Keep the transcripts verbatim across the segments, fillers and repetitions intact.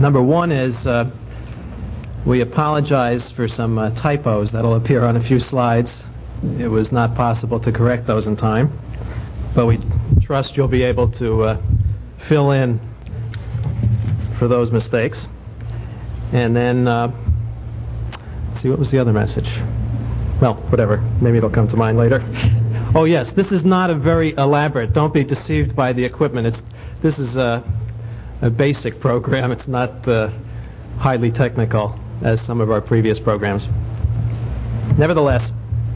Number one is uh, we apologize for some uh, typos that will appear on a few slides. It was not possible to correct those in time, but we trust you'll be able to uh, fill in for those mistakes. And then, uh, let's see, what was the other message? Well, whatever. Maybe it'll come to mind later. Oh, yes, this is not a very elaborate. Don't be deceived by the equipment. It's This is a, a basic program. It's not uh, highly technical as some of our previous programs. Nevertheless,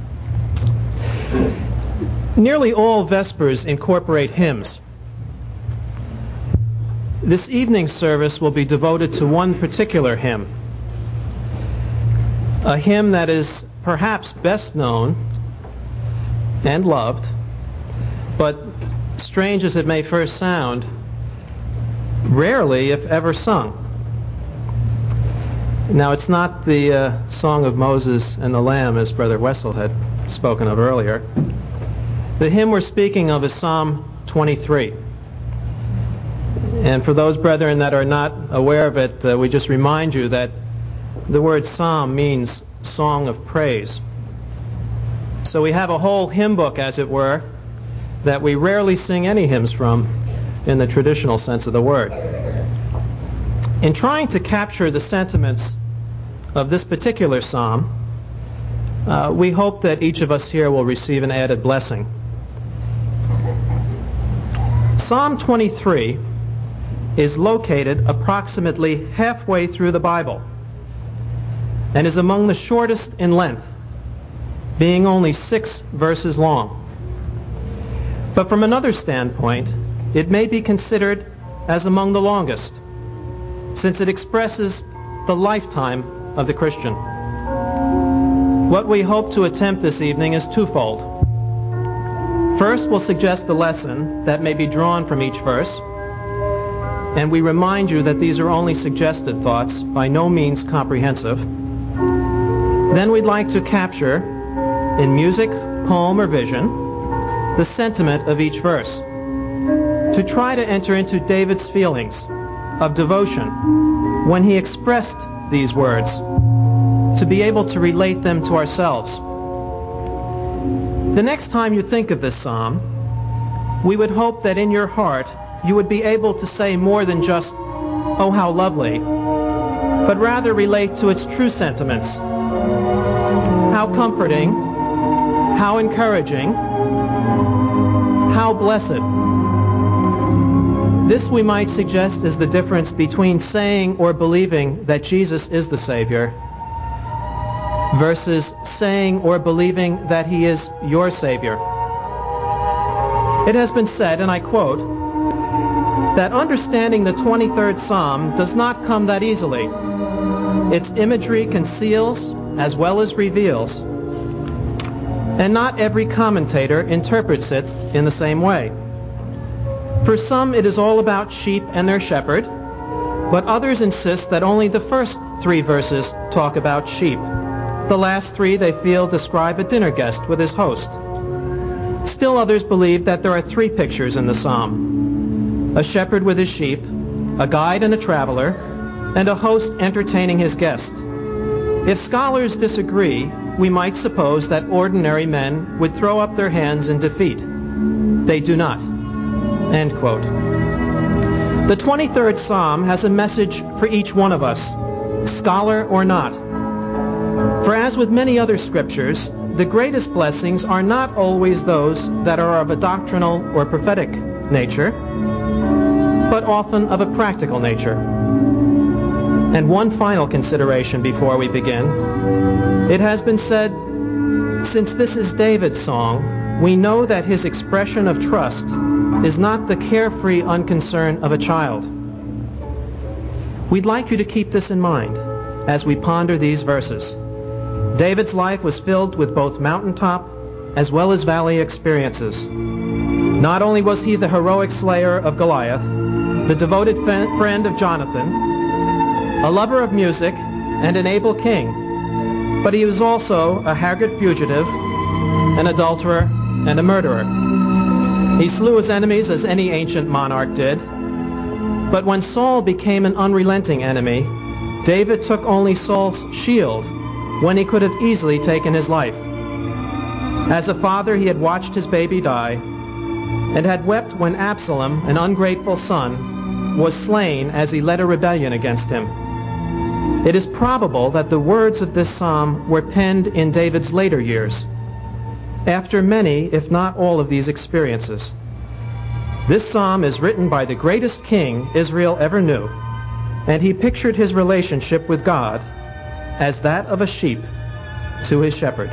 nearly all Vespers incorporate hymns. This evening's service will be devoted to one particular hymn, a hymn that is perhaps best known and loved, but strange as it may first sound, rarely, if ever, sung. Now, it's not the uh, Song of Moses and the Lamb, as Brother Wessel had spoken of earlier. The hymn we're speaking of is Psalm twenty-three. And for those brethren that are not aware of it, uh, we just remind you that the word psalm means song of praise. So we have a whole hymn book, as it were, that we rarely sing any hymns from in the traditional sense of the word. In trying to capture the sentiments of this particular psalm, uh, we hope that each of us here will receive an added blessing. Psalm twenty-three is located approximately halfway through the Bible and is among the shortest in length, being only six verses long. But from another standpoint, it may be considered as among the longest, since it expresses the lifetime of the Christian. What we hope to attempt this evening is twofold. First, we'll suggest the lesson that may be drawn from each verse, and we remind you that these are only suggested thoughts, by no means comprehensive. Then we'd like to capture, in music, poem, or vision, the sentiment of each verse, to try to enter into David's feelings of devotion when he expressed these words, to be able to relate them to ourselves. The next time you think of this psalm, we would hope that in your heart you would be able to say more than just, "Oh, how lovely," but rather relate to its true sentiments. How comforting, how encouraging, how blessed. This, we might suggest, is the difference between saying or believing that Jesus is the Savior versus saying or believing that He is your Savior. It has been said, and I quote, that understanding the twenty-third Psalm does not come that easily. Its imagery conceals as well as reveals, and not every commentator interprets it in the same way. For some, it is all about sheep and their shepherd, but others insist that only the first three verses talk about sheep. The last three, they feel, describe a dinner guest with his host. Still others believe that there are three pictures in the psalm: a shepherd with his sheep, a guide and a traveler, and a host entertaining his guest. If scholars disagree, we might suppose that ordinary men would throw up their hands in defeat. They do not. End quote. The twenty-third Psalm has a message for each one of us, scholar or not. For as with many other scriptures, the greatest blessings are not always those that are of a doctrinal or prophetic nature, but often of a practical nature. And one final consideration before we begin. It has been said, since this is David's song, we know that his expression of trust is not the carefree unconcern of a child. We'd like you to keep this in mind as we ponder these verses. David's life was filled with both mountaintop as well as valley experiences. Not only was he the heroic slayer of Goliath, the devoted friend of Jonathan, a lover of music, and an able king, but he was also a haggard fugitive, an adulterer, and a murderer. He slew his enemies as any ancient monarch did, But when Saul became an unrelenting enemy, David took only Saul's shield when he could have easily taken his life. As a father, he had watched his baby die and had wept when Absalom, an ungrateful son, was slain as he led a rebellion against him. It is probable that the words of this psalm were penned in David's later years, after many, if not all, of these experiences. This psalm is written by the greatest king Israel ever knew, and he pictured his relationship with God as that of a sheep to his shepherd.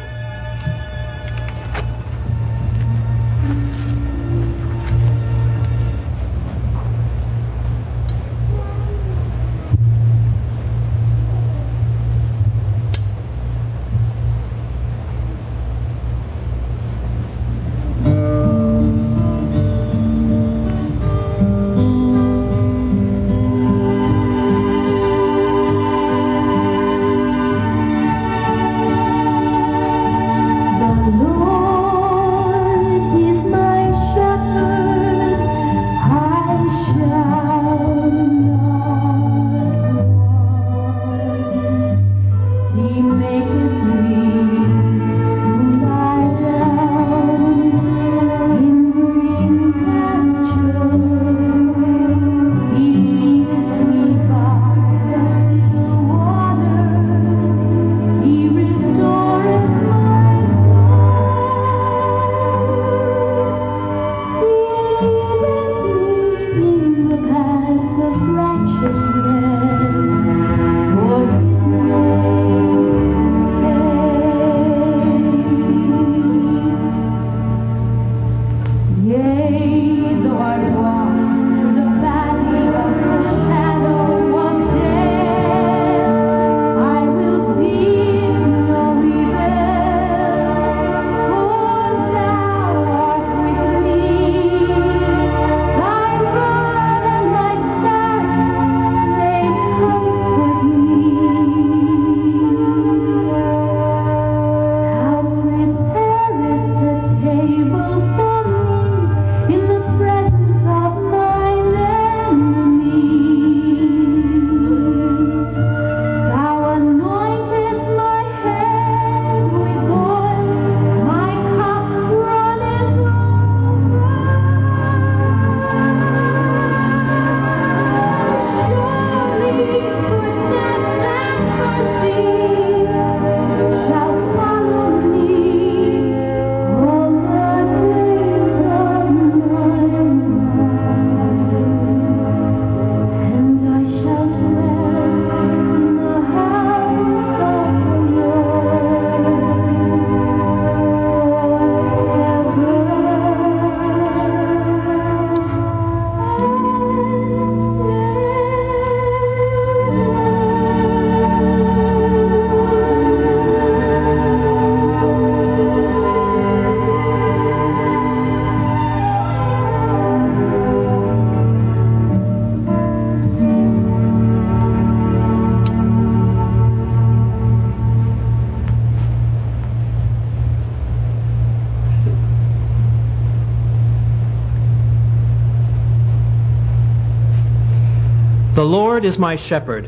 The Lord is my shepherd.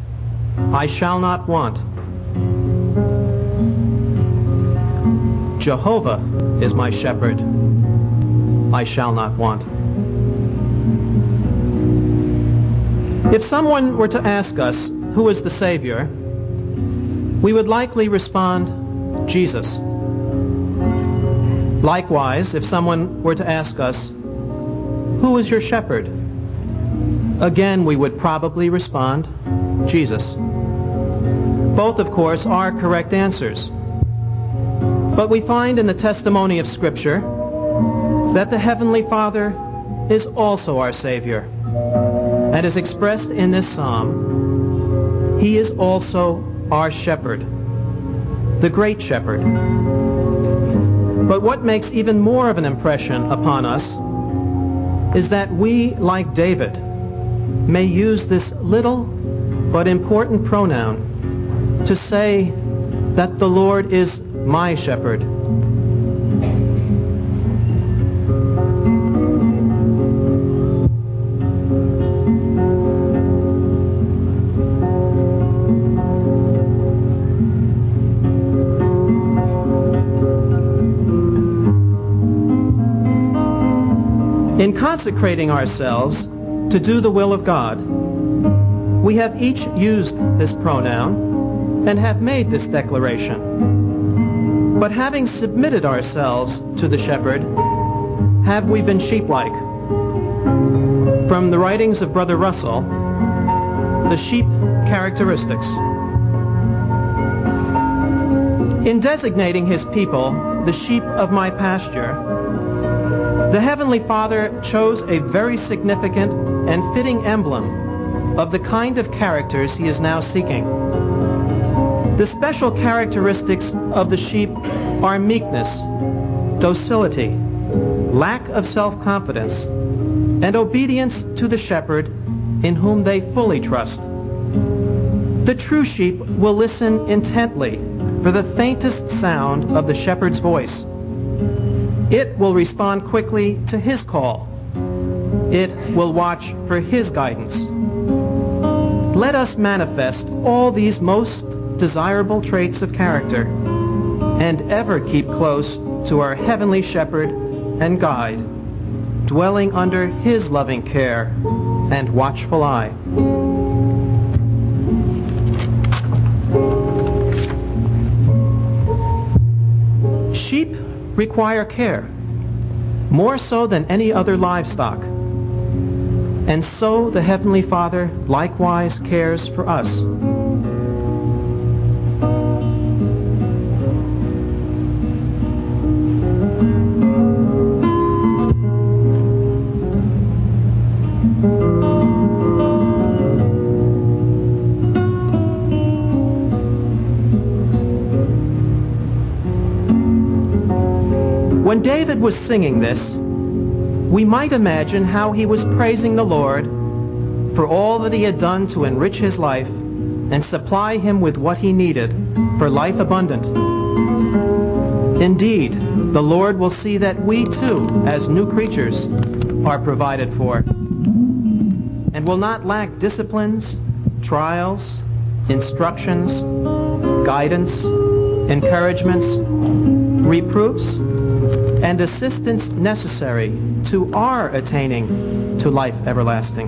I shall not want. Jehovah is my shepherd. I shall not want. If someone were to ask us, who is the Savior, we would likely respond, Jesus. Likewise, if someone were to ask us, who is your shepherd? Again, we would probably respond, Jesus. Both, of course, are correct answers. But we find in the testimony of Scripture that the Heavenly Father is also our Savior. And as expressed in this psalm, He is also our shepherd, the great shepherd. But what makes even more of an impression upon us is that we, like David, may use this little but important pronoun to say that the Lord is my shepherd. consecrating ourselves to do the will of God. We have each used this pronoun and have made this declaration. But having submitted ourselves to the shepherd, have we been sheep-like? From the writings of Brother Russell, the sheep characteristics. In designating his people, the sheep of my pasture, the Heavenly Father chose a very significant and fitting emblem of the kind of characters he is now seeking. The special characteristics of the sheep are meekness, docility, lack of self-confidence, and obedience to the shepherd in whom they fully trust. The true sheep will listen intently for the faintest sound of the shepherd's voice. It will respond quickly to his call. It will watch for his guidance. Let us manifest all these most desirable traits of character and ever keep close to our heavenly shepherd and guide, dwelling under his loving care and watchful eye. Sheep require care, more so than any other livestock. And so the Heavenly Father likewise cares for us. When David was singing this, we might imagine how he was praising the Lord for all that he had done to enrich his life and supply him with what he needed for life abundant. Indeed, the Lord will see that we too, as new creatures, are provided for, and will not lack disciplines, trials, instructions, guidance, encouragements, reproofs, and assistance necessary to our attaining to life everlasting.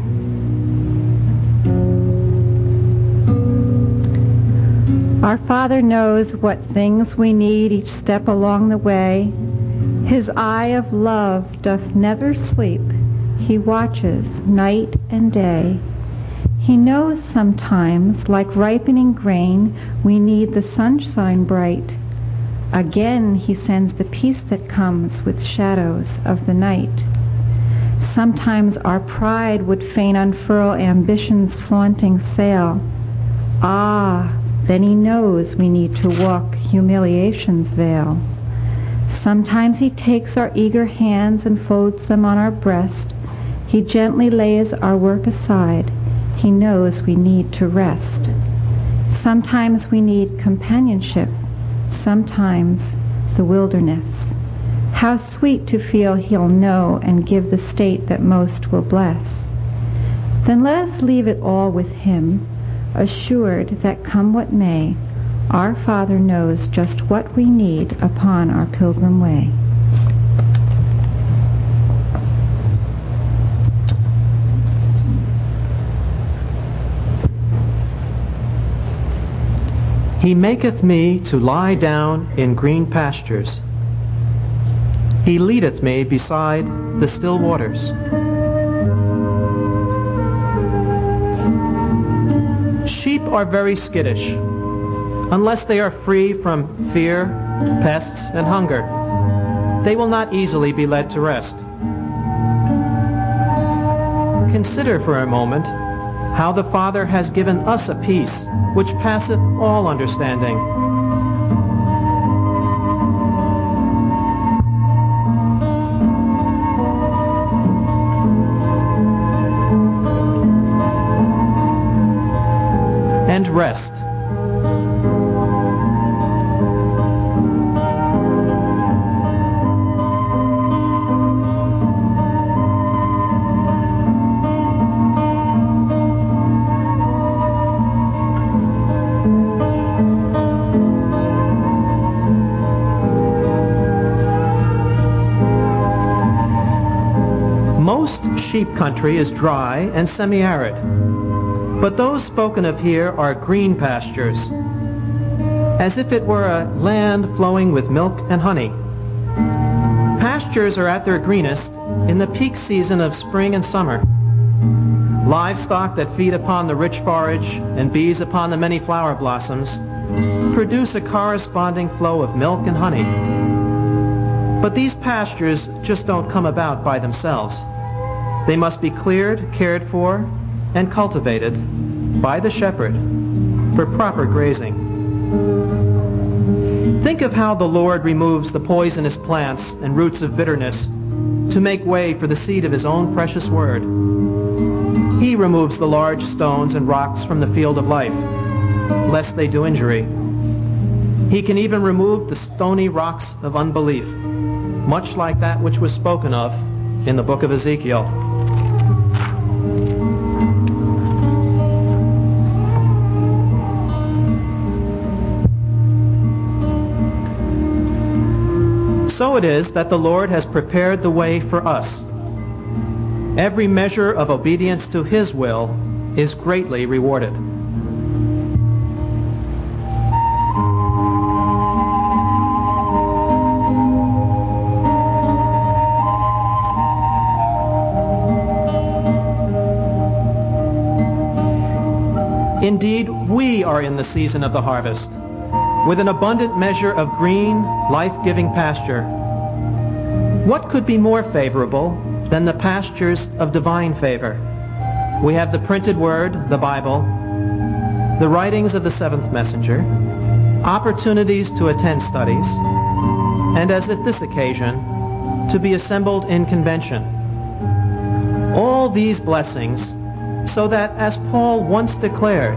Our Father knows what things we need each step along the way. His eye of love doth never sleep. He watches night and day. He knows sometimes, like ripening grain, we need the sunshine bright. Again he sends the peace that comes with shadows of the night. Sometimes our pride would fain unfurl ambition's flaunting sail. Ah, then he knows we need to walk humiliation's veil. Sometimes he takes our eager hands and folds them on our breast. He gently lays our work aside. He knows we need to rest. Sometimes we need companionship. Sometimes the wilderness. How sweet to feel he'll know and give the state that most will bless. Then let us leave it all with him, assured that come what may, our Father knows just what we need upon our pilgrim way. He maketh me to lie down in green pastures. He leadeth me beside the still waters. Sheep are very skittish, unless they are free from fear, pests, and hunger. They will not easily be led to rest. Consider for a moment how the Father has given us a peace which passeth all understanding. And rest. sheep country is dry and semi-arid, but those spoken of here are green pastures, as if it were a land flowing with milk and honey. Pastures are at their greenest in the peak season of spring and summer. Livestock that feed upon the rich forage and bees upon the many flower blossoms produce a corresponding flow of milk and honey. But these pastures just don't come about by themselves. They must be cleared, cared for, and cultivated by the shepherd for proper grazing. Think of how the Lord removes the poisonous plants and roots of bitterness to make way for the seed of His own precious word. He removes the large stones and rocks from the field of life, lest they do injury. He can even remove the stony rocks of unbelief, much like that which was spoken of in the book of Ezekiel. So it is that the Lord has prepared the way for us. Every measure of obedience to His will is greatly rewarded. Indeed, we are in the season of the harvest, with an abundant measure of green, life-giving pasture. What could be more favorable than the pastures of divine favor? We have the printed word, the Bible, the writings of the seventh messenger, opportunities to attend studies, and as at this occasion, to be assembled in convention. All these blessings, so that, as Paul once declared,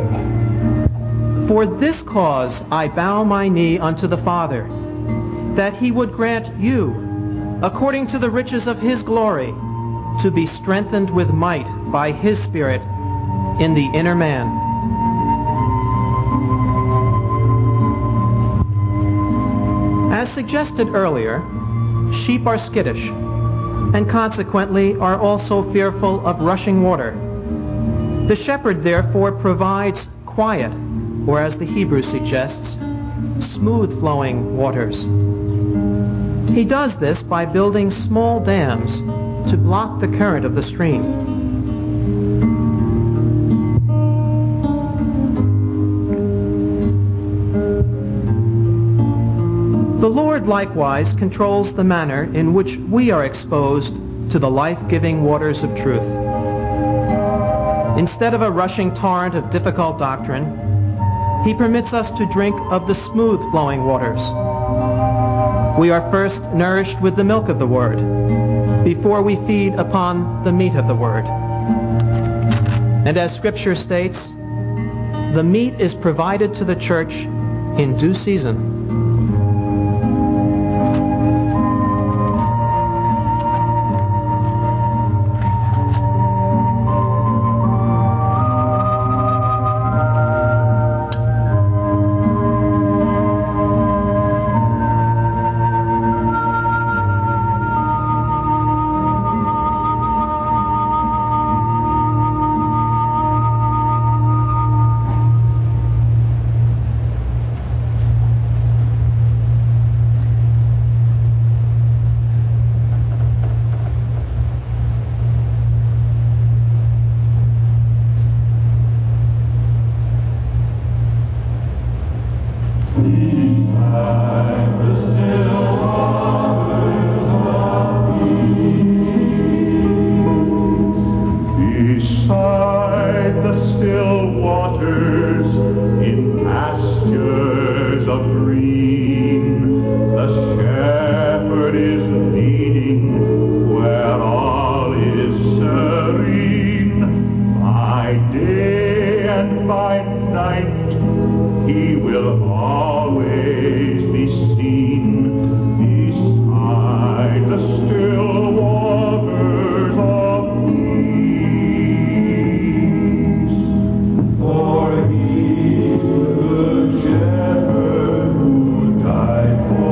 "For this cause I bow my knee unto the Father, that He would grant you, according to the riches of His glory, to be strengthened with might by His Spirit in the inner man." As suggested earlier, sheep are skittish, and consequently are also fearful of rushing water. The shepherd therefore provides quiet, or as the Hebrew suggests, smooth-flowing waters. He does this by building small dams to block the current of the stream. The Lord likewise controls the manner in which we are exposed to the life-giving waters of truth. Instead of a rushing torrent of difficult doctrine, He permits us to drink of the smooth-flowing waters. We are first nourished with the milk of the Word, before we feed upon the meat of the Word. And as Scripture states, the meat is provided to the church in due season.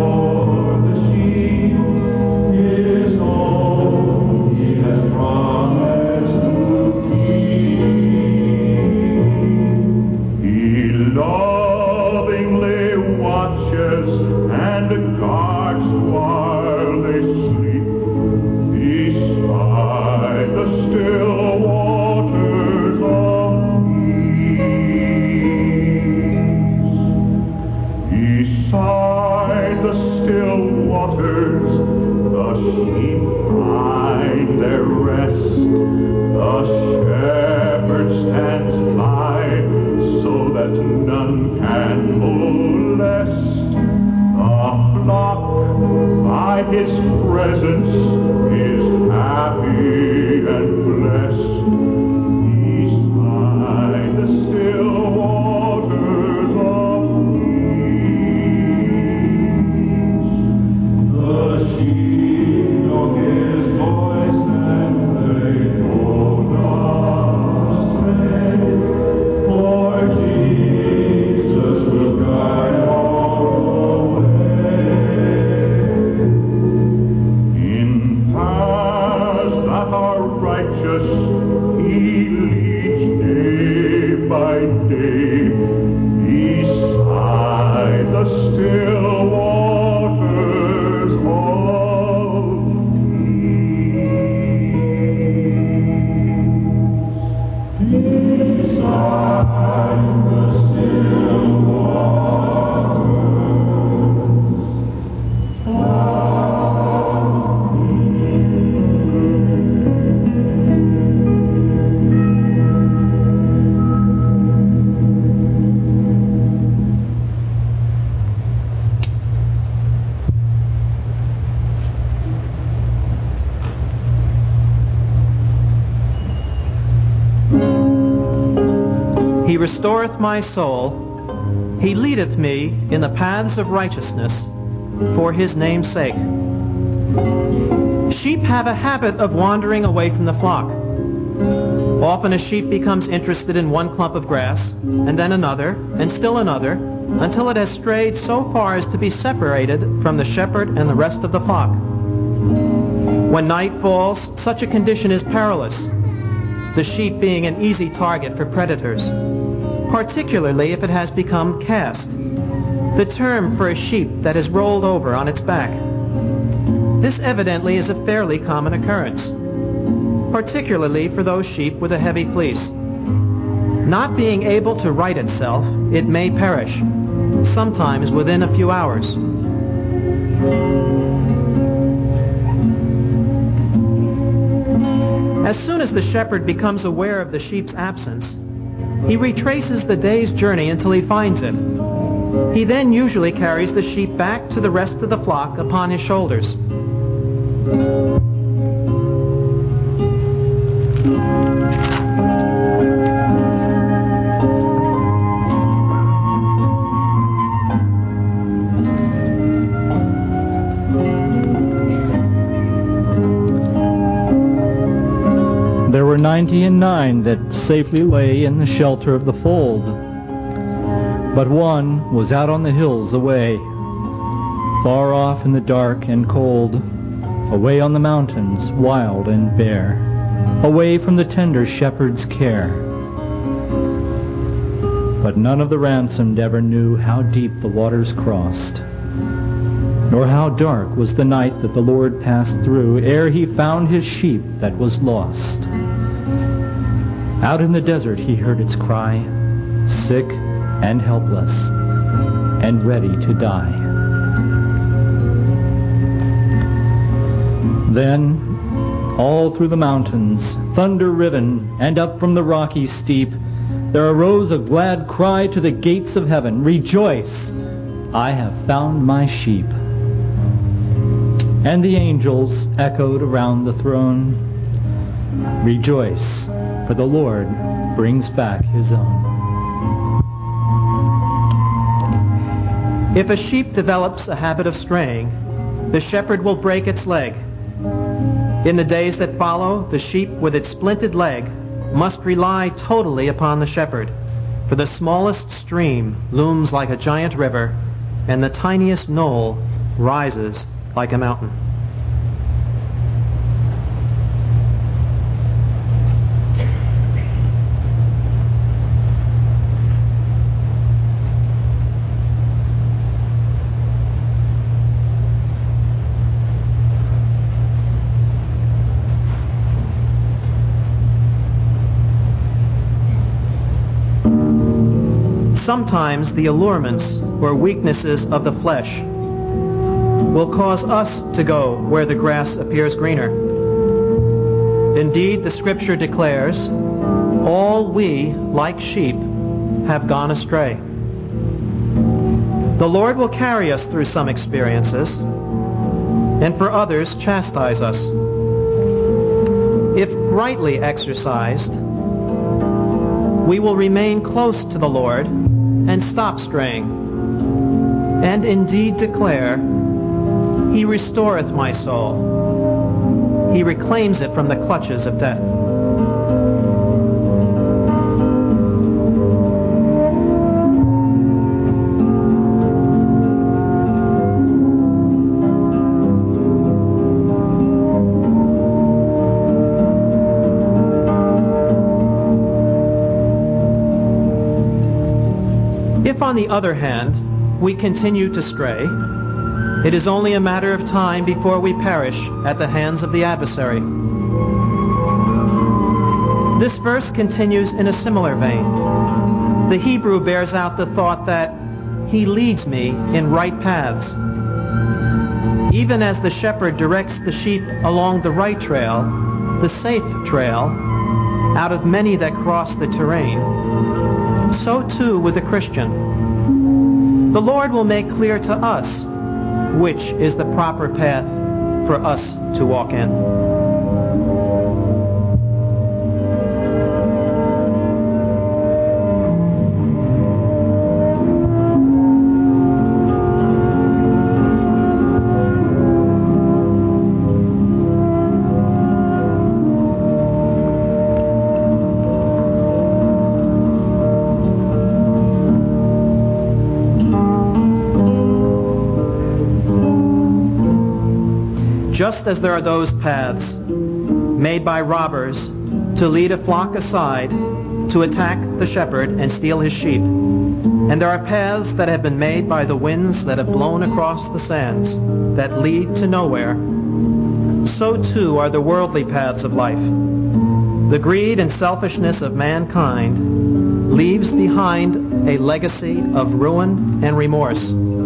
From His presence is happy and blessed. Beside the still waters of peace, the sheep know His voice and they go not astray. For Jesus will guide all the way. In paths that are righteous, He leads day by day, beside the still waters of peace. Beside the still waters of He restoreth my soul. He leadeth me in the paths of righteousness for His name's sake. Sheep have a habit of wandering away from the flock. Often a sheep becomes interested in one clump of grass, and then another, and still another, until it has strayed so far as to be separated from the shepherd and the rest of the flock. When night falls, such a condition is perilous, the sheep being an easy target for predators, particularly if it has become cast, the term for a sheep that is rolled over on its back. This evidently is a fairly common occurrence, particularly for those sheep with a heavy fleece. Not being able to right itself, it may perish, sometimes within a few hours. As soon as the shepherd becomes aware of the sheep's absence, he retraces the day's journey until he finds it. He then usually carries the sheep back to the rest of the flock upon his shoulders. There were ninety and nine that safely lay in the shelter of the fold, but one was out on the hills away, far off in the dark and cold, away on the mountains, wild and bare, away from the tender shepherd's care. But none of the ransomed ever knew how deep the waters crossed, nor how dark was the night that the Lord passed through, ere He found His sheep that was lost. Out in the desert He heard its cry, sick and helpless, and ready to die. Then, all through the mountains, thunder-riven, and up from the rocky steep, there arose a glad cry to the gates of heaven, "Rejoice! I have found my sheep." And the angels echoed around the throne, "Rejoice, for the Lord brings back His own." If a sheep develops a habit of straying, the shepherd will break its leg. In the days that follow, the sheep with its splinted leg must rely totally upon the shepherd, for the smallest stream looms like a giant river, and the tiniest knoll rises like a mountain. Sometimes the allurements or weaknesses of the flesh will cause us to go where the grass appears greener. Indeed, the Scripture declares, "All we, like sheep, have gone astray." The Lord will carry us through some experiences, and for others chastise us. If rightly exercised, we will remain close to the Lord and stop straying, and indeed declare, He restoreth my soul. He reclaims it from the clutches of death. If, on the other hand, we continue to stray, it is only a matter of time before we perish at the hands of the adversary. This verse continues in a similar vein. The Hebrew bears out the thought that He leads me in right paths. Even as the shepherd directs the sheep along the right trail, the safe trail, out of many that cross the terrain, so too with the Christian. The Lord will make clear to us which is the proper path for us to walk in. Just as there are those paths made by robbers to lead a flock aside to attack the shepherd and steal his sheep, and there are paths that have been made by the winds that have blown across the sands that lead to nowhere, so too are the worldly paths of life. The greed and selfishness of mankind leaves behind a legacy of ruin and remorse.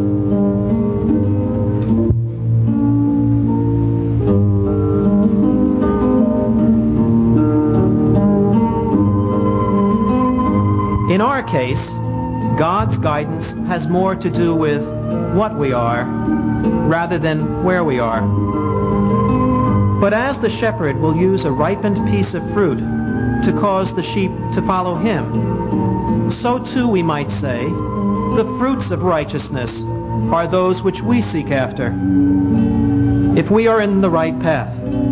In our case, God's guidance has more to do with what we are rather than where we are. But as the shepherd will use a ripened piece of fruit to cause the sheep to follow him, so too we might say the fruits of righteousness are those which we seek after, if we are in the right path.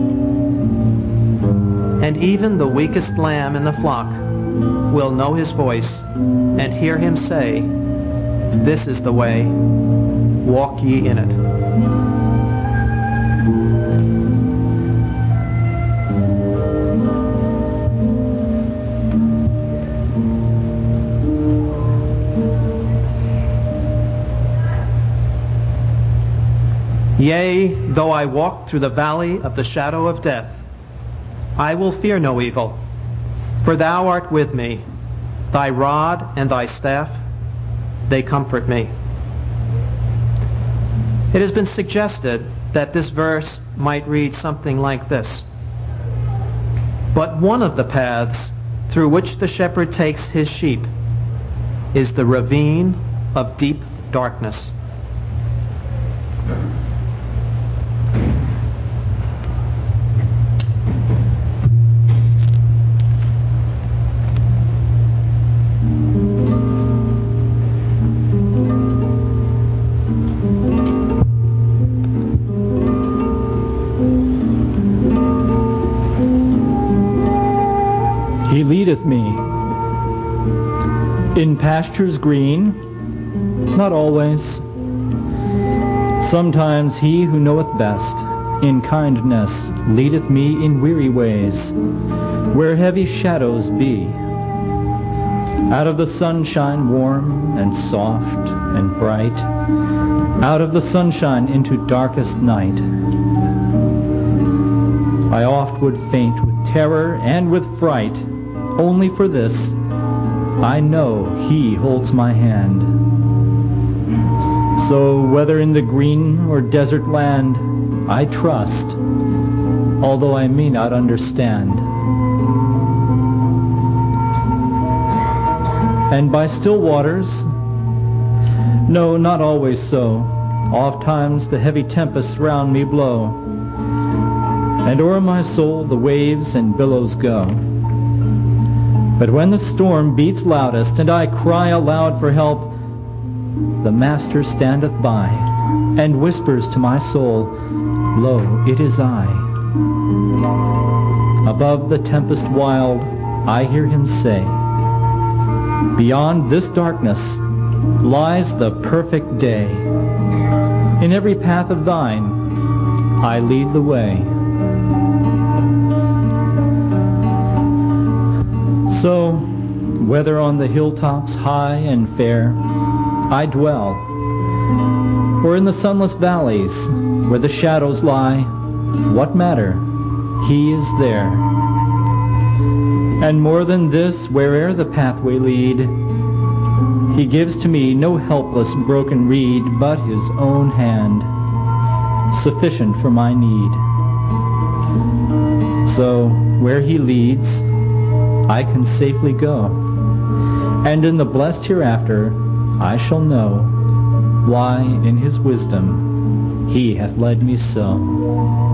And even the weakest lamb in the flock will know His voice and hear Him say, "This is the way, walk ye in it." Yea, though I walk through the valley of the shadow of death, I will fear no evil, for Thou art with me. Thy rod and Thy staff, they comfort me. It has been suggested that this verse might read something like this. But one of the paths through which the shepherd takes his sheep is the ravine of deep darkness. He leadeth me in pastures green, not always. Sometimes He who knoweth best in kindness leadeth me in weary ways, where heavy shadows be. Out of the sunshine warm and soft and bright, out of the sunshine into darkest night, I oft would faint with terror and with fright. Only for this, I know He holds my hand. So whether in the green or desert land, I trust, although I may not understand. And by still waters? No, not always so. Oft times the heavy tempests round me blow, and o'er my soul the waves and billows go. But when the storm beats loudest, and I cry aloud for help, the Master standeth by, and whispers to my soul, Lo, it is I. Above the tempest wild, I hear him say, Beyond this darkness lies the perfect day. In every path of thine, I lead the way. So, whether on the hilltops high and fair I dwell, or in the sunless valleys where the shadows lie, what matter? He is there. And more than this, where'er the pathway lead, he gives to me no helpless broken reed, but his own hand, sufficient for my need. So, where he leads, I can safely go, and in the blessed hereafter I shall know why in his wisdom he hath led me so.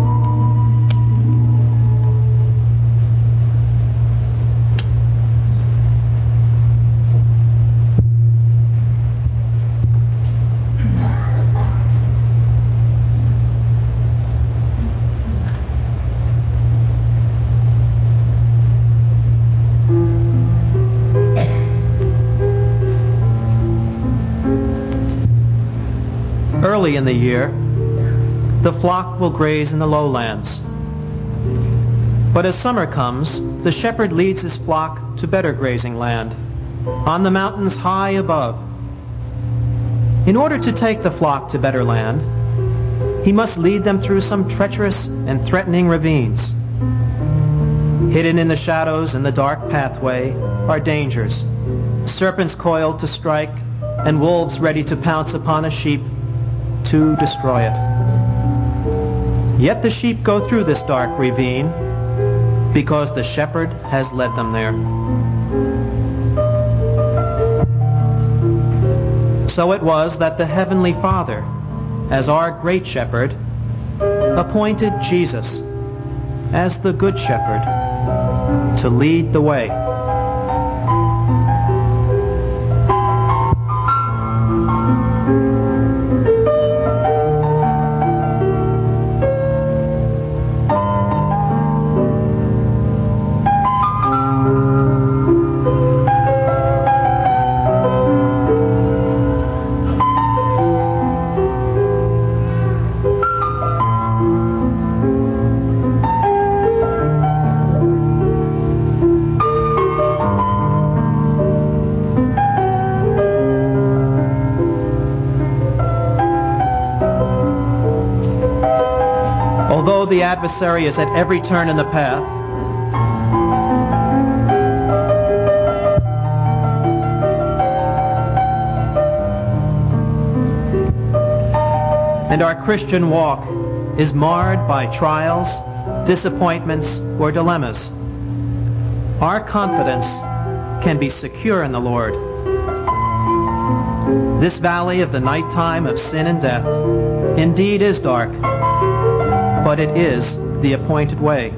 Early in the year, the flock will graze in the lowlands. But as summer comes, the shepherd leads his flock to better grazing land, on the mountains high above. In order to take the flock to better land, he must lead them through some treacherous and threatening ravines. Hidden in the shadows and the dark pathway are dangers, serpents coiled to strike, and wolves ready to pounce upon a sheep to destroy it. Yet the sheep go through this dark ravine because the shepherd has led them there. So it was that the Heavenly Father, as our great shepherd, appointed Jesus as the Good Shepherd to lead the way. The adversary is at every turn in the path, and our Christian walk is marred by trials, disappointments, or dilemmas. Our confidence can be secure in the Lord. This valley of the nighttime of sin and death indeed is dark, but it is the appointed way.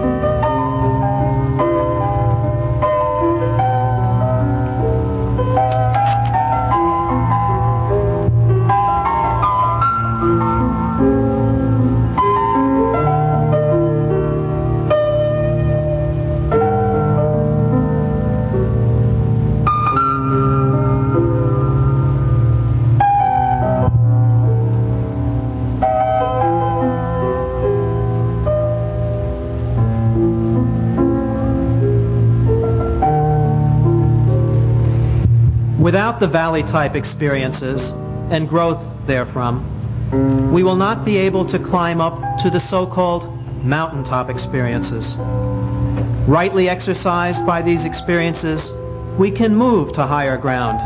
Without the valley-type experiences and growth therefrom, we will not be able to climb up to the so-called mountaintop experiences. Rightly exercised by these experiences, we can move to higher ground.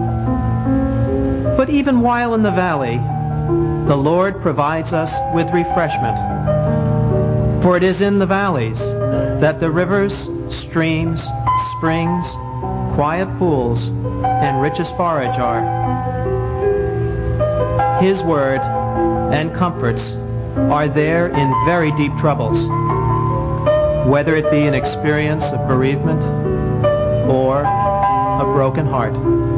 But even while in the valley, the Lord provides us with refreshment. For it is in the valleys that the rivers, streams, springs, quiet pools, and richest forage are. His word and comforts are there in very deep troubles, whether it be an experience of bereavement or a broken heart.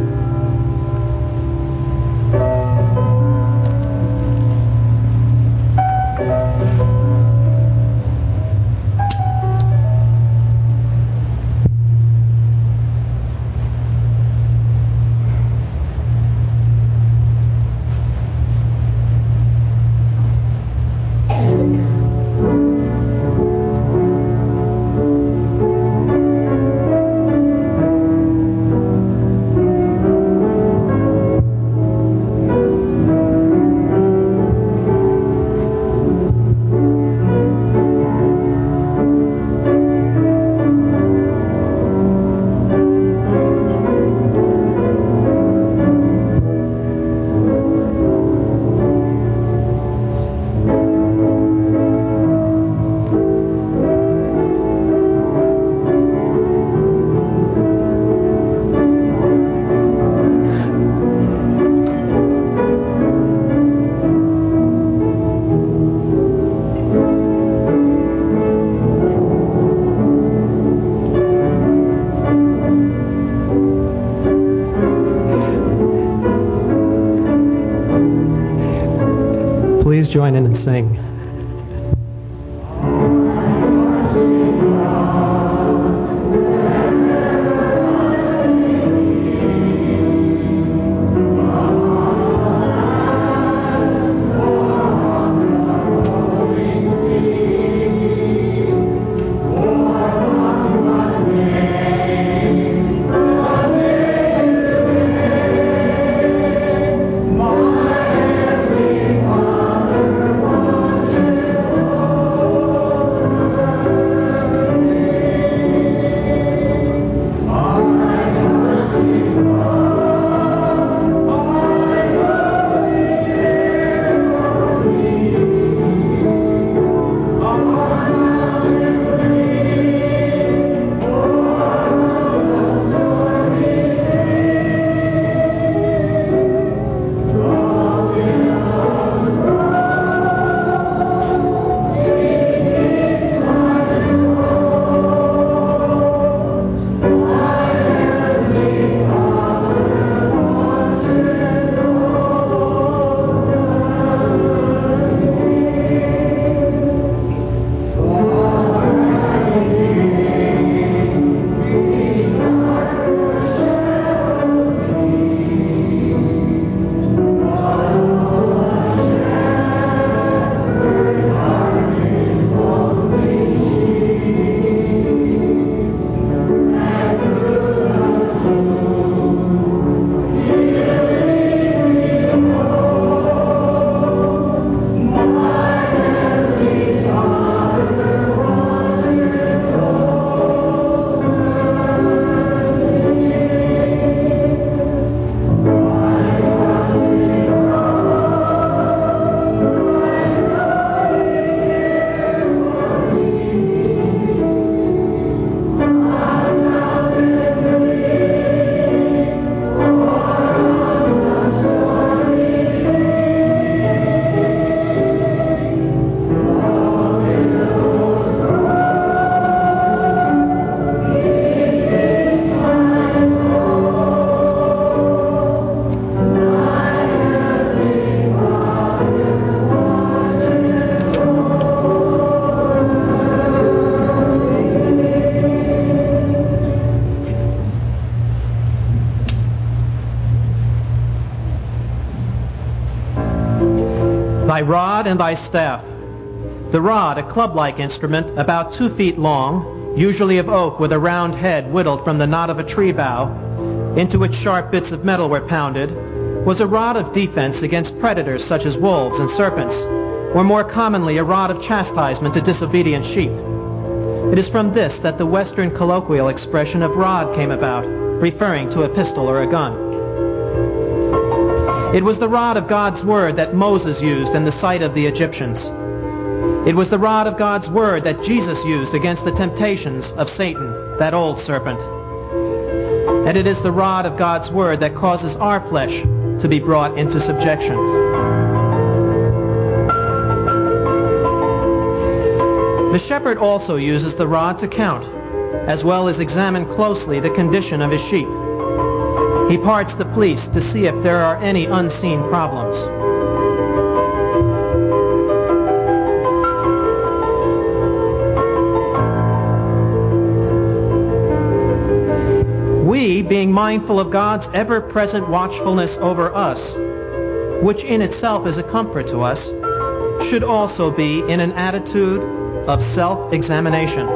Please join in and sing. Thy rod and thy staff. The rod, a club-like instrument about two feet long, usually of oak with a round head whittled from the knot of a tree bough, into which sharp bits of metal were pounded, was a rod of defense against predators such as wolves and serpents, or more commonly a rod of chastisement to disobedient sheep. It is from this that the Western colloquial expression of rod came about, referring to a pistol or a gun. It was the rod of God's word that Moses used in the sight of the Egyptians. It was the rod of God's word that Jesus used against the temptations of Satan, that old serpent. And it is the rod of God's word that causes our flesh to to be brought into subjection. The shepherd also uses the rod to count, as well as examine closely the condition of his sheep. He parts the fleece to see if there are any unseen problems. We, being mindful of God's ever-present watchfulness over us, which in itself is a comfort to us, should also be in an attitude of self-examination.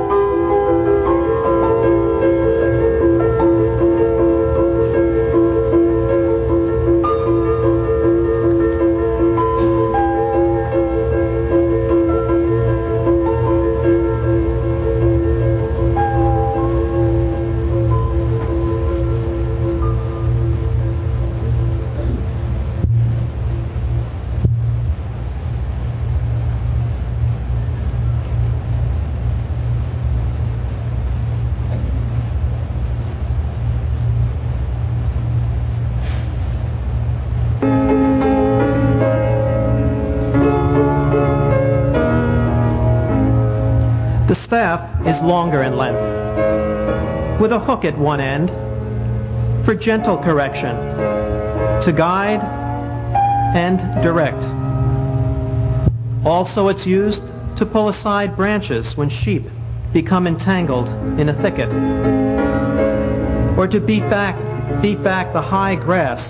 The staff is longer in length, with a hook at one end for gentle correction, to guide and direct. Also, it's used to pull aside branches when sheep become entangled in a thicket, or to beat back, beat back the high grass,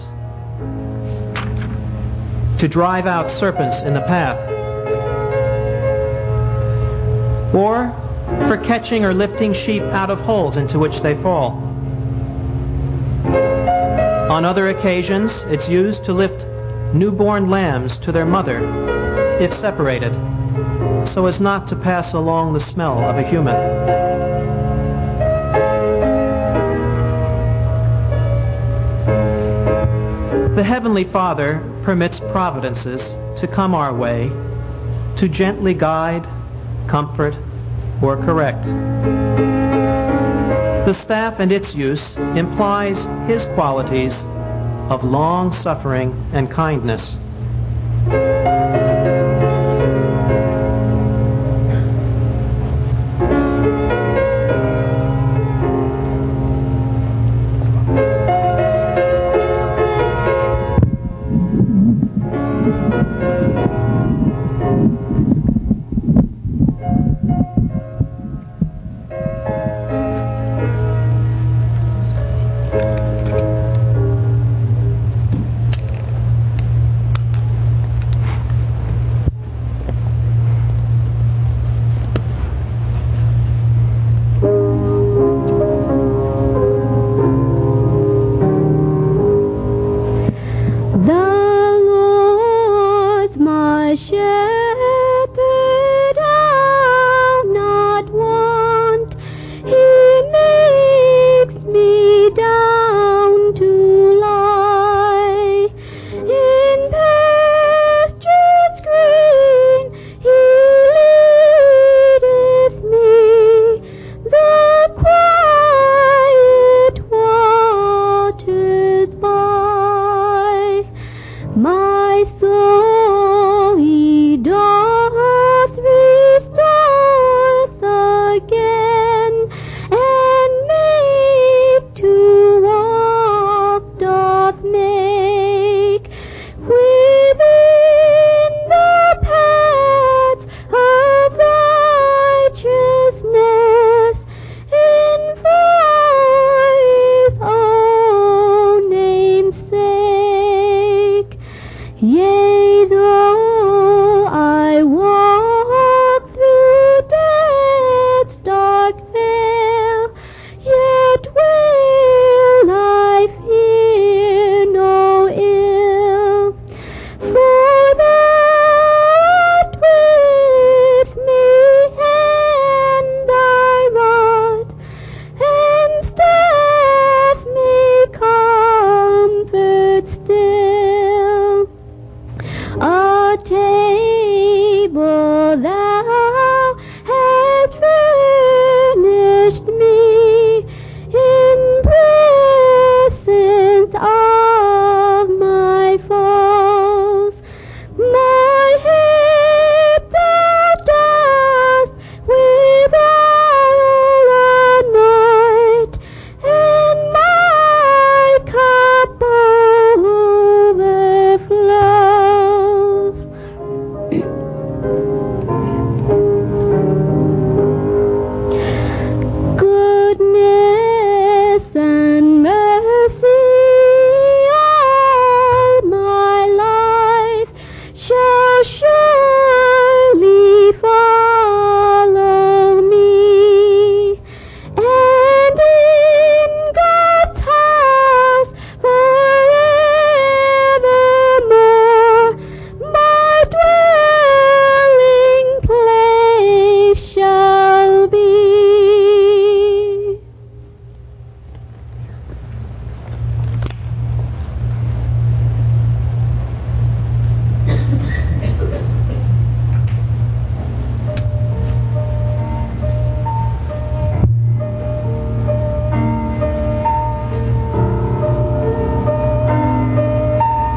to drive out serpents in the path, or for catching or lifting sheep out of holes into which they fall. On other occasions, it's used to lift newborn lambs to their mother, if separated, so as not to pass along the smell of a human. The Heavenly Father permits providences to come our way to gently guide, comfort, or correct. The staff and its use implies His qualities of long-suffering and kindness.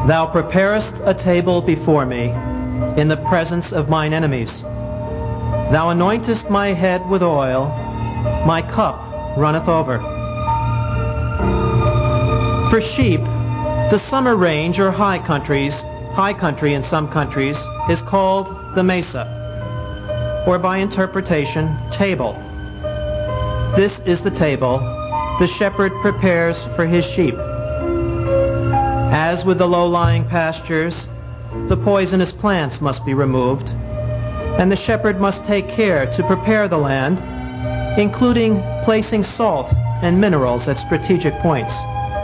Thou preparest a table before me in the presence of mine enemies. Thou anointest my head with oil, my cup runneth over. For sheep, the summer range or high countries, high country in some countries, is called the mesa, or by interpretation, table. This is the table the shepherd prepares for his sheep. As with the low-lying pastures, the poisonous plants must be removed, and the shepherd must take care to prepare the land, including placing salt and minerals at strategic points.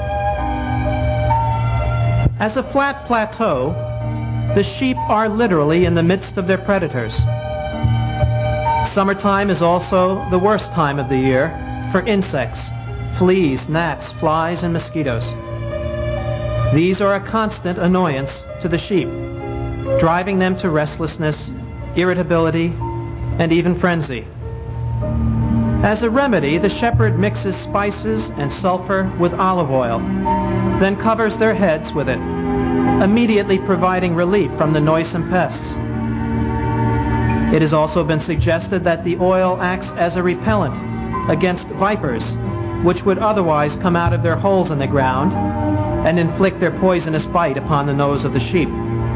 As a flat plateau, the sheep are literally in the midst of their predators. Summertime is also the worst time of the year for insects, fleas, gnats, flies, and mosquitoes. These are a constant annoyance to the sheep, driving them to restlessness, irritability, and even frenzy. As a remedy, the shepherd mixes spices and sulfur with olive oil, then covers their heads with it, immediately providing relief from the noisome pests. It has also been suggested that the oil acts as a repellent against vipers, which would otherwise come out of their holes in the ground and inflict their poisonous bite upon the nose of the sheep.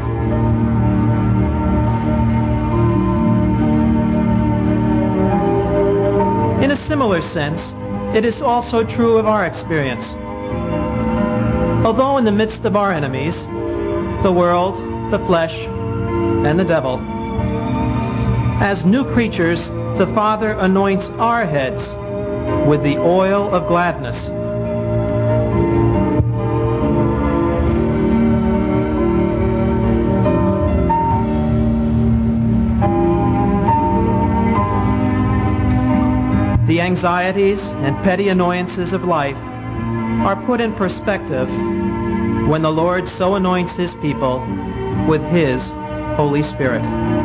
In a similar sense, it is also true of our experience. Although in the midst of our enemies, the world, the flesh, and the devil, as new creatures, the Father anoints our heads with the oil of gladness. The anxieties and petty annoyances of life are put in perspective when the Lord so anoints His people with His Holy Spirit.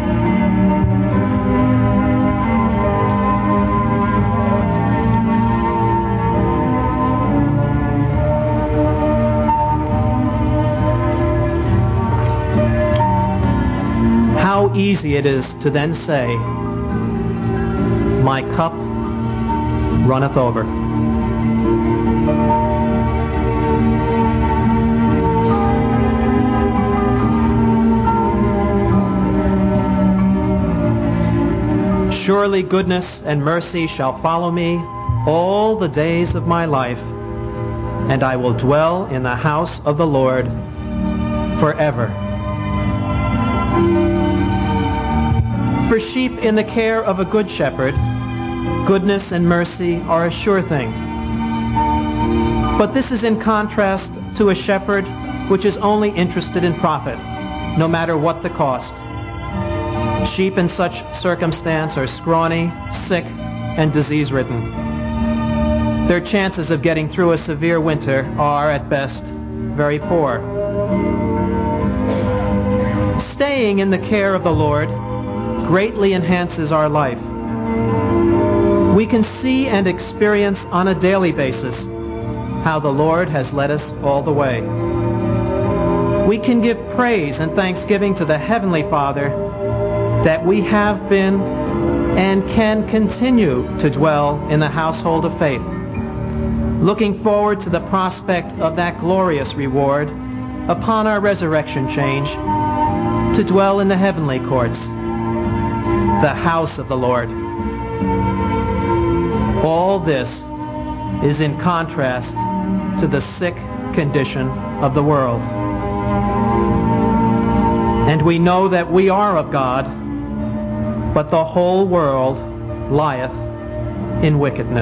How easy it is to then say, "My cup runneth over." Surely goodness and mercy shall follow me all the days of my life, and I will dwell in the house of the Lord forever. For sheep in the care of a good shepherd, goodness and mercy are a sure thing. But this is in contrast to a shepherd which is only interested in profit, no matter what the cost. Sheep in such circumstance are scrawny, sick, and disease-ridden. Their chances of getting through a severe winter are, at best, very poor. Staying in the care of the Lord greatly enhances our life. We can see and experience on a daily basis how the Lord has led us all the way. We can give praise and thanksgiving to the Heavenly Father that we have been and can continue to dwell in the household of faith, looking forward to the prospect of that glorious reward upon our resurrection change to dwell in the heavenly courts, the house of the Lord. All this is in contrast to the sick condition of the world. And we know that we are of God, but the whole world lieth in wickedness.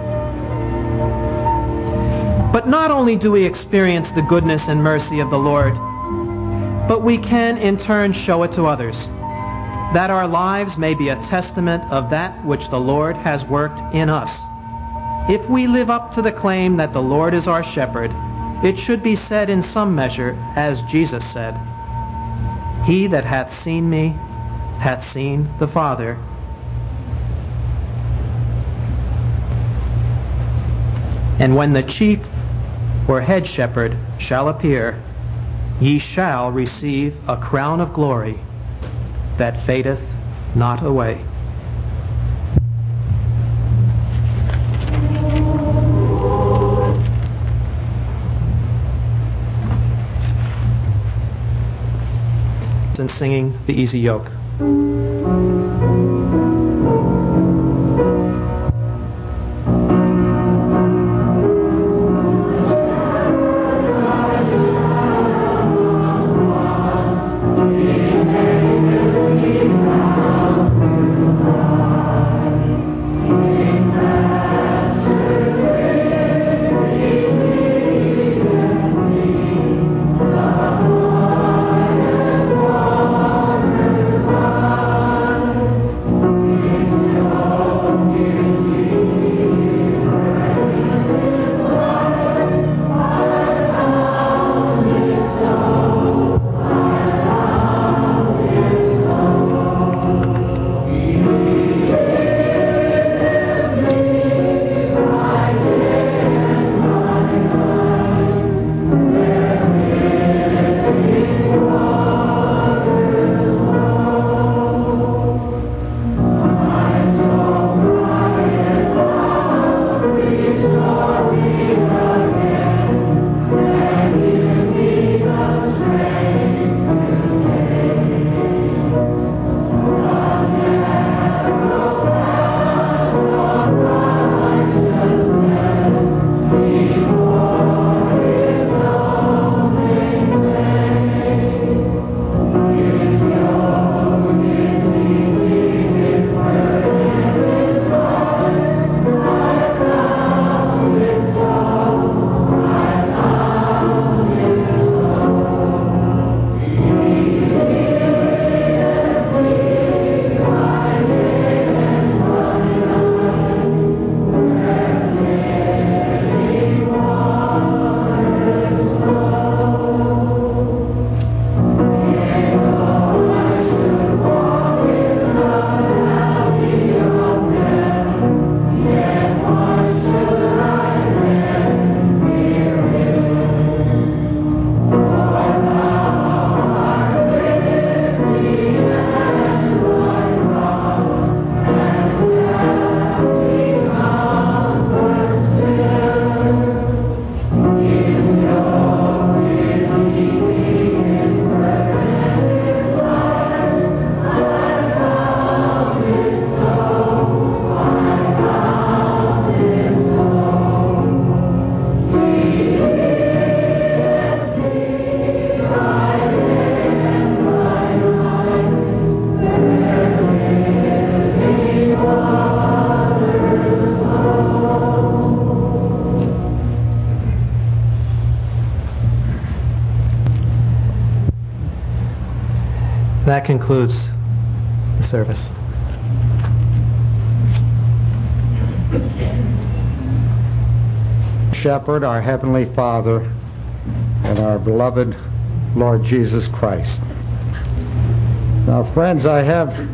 But not only do we experience the goodness and mercy of the Lord, but we can in turn show it to others, that our lives may be a testament of that which the Lord has worked in us. If we live up to the claim that the Lord is our shepherd, it should be said in some measure, as Jesus said, "He that hath seen me hath seen the Father." And when the chief or head shepherd shall appear, ye shall receive a crown of glory that fadeth not away. And singing the Easy Yoke. That concludes the service. Shepherd, our Heavenly Father, and our beloved Lord Jesus Christ. Now, friends, I have